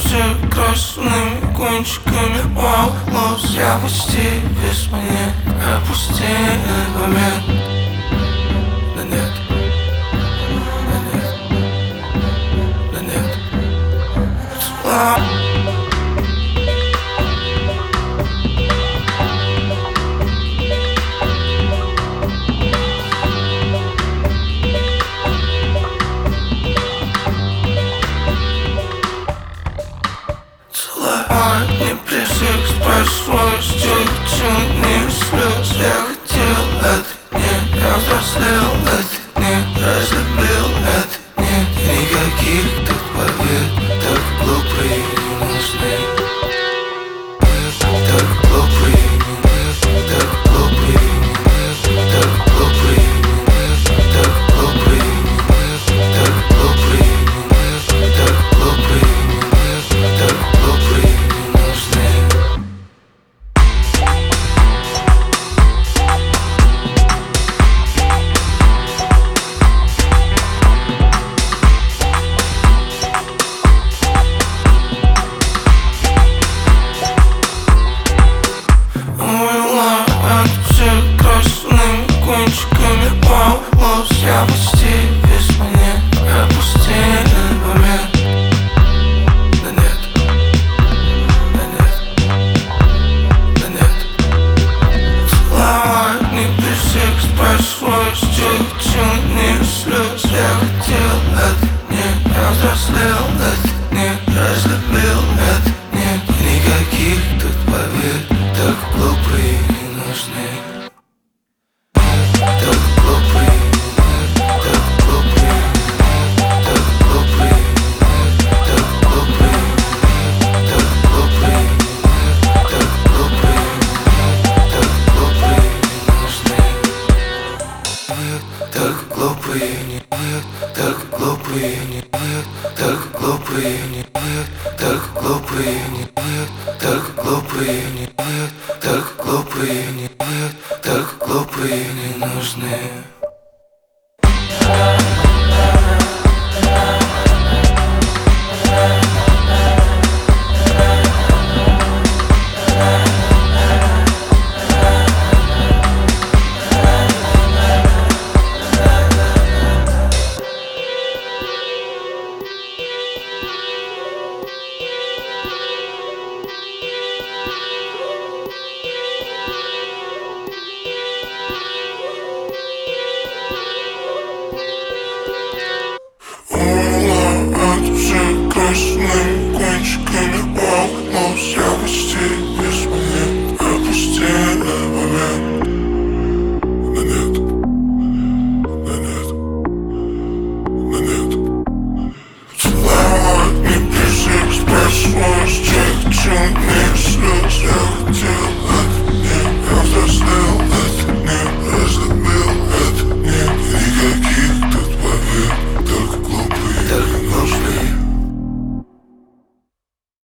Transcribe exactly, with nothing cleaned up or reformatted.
красными кончиками волос. Я почти без монет, опустили момент. Да нет, да нет, да нет. Слава. Не пресекс прошло, стечение слез. Я хотел это, нет, я взрослел это, нет, разлюбил это, нет. Никаких тут побед, так глупые не нужны. Так глупые не, так глупые не, так глупые не, так глупые не, так глупые не, так глупые не, так глупые. Кончиками волос. Я почти без монет, опустили момент. Да нет, да нет, да нет. Слова не пресекс прошло, стечение слез. Я хотел это, нет, я взрослел это, нет, разлюбил это, нет. Никаких тут побед, так глупые не нужны. Так глупые не, так глупые не, так глупые не, так глупые не, так глупые не, так глупые не, так глупые не нужны. Красный